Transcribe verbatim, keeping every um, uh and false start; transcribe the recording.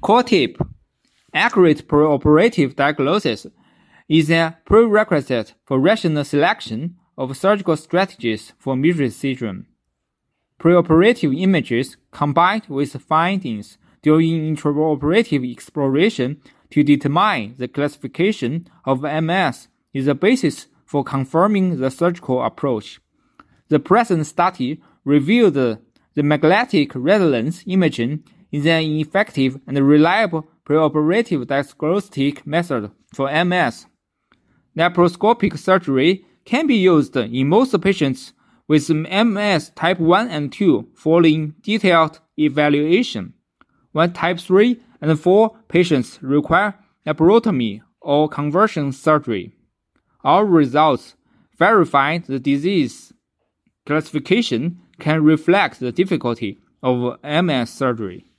Core tip: accurate preoperative diagnosis is a prerequisite for rational selection of surgical strategies for Meatres syndrome. Preoperative images combined with findings during intraoperative exploration to determine the classification of M S is the basis for confirming the surgical approach. The present study revealed the magnetic resonance imaging is an effective and reliable preoperative diagnostic method for M S. Laparoscopic surgery can be used in most patients with M S type one and two following detailed evaluation, while type three and four patients require laparotomy or conversion surgery. Our results verify the disease classification can reflect the difficulty of M S surgery.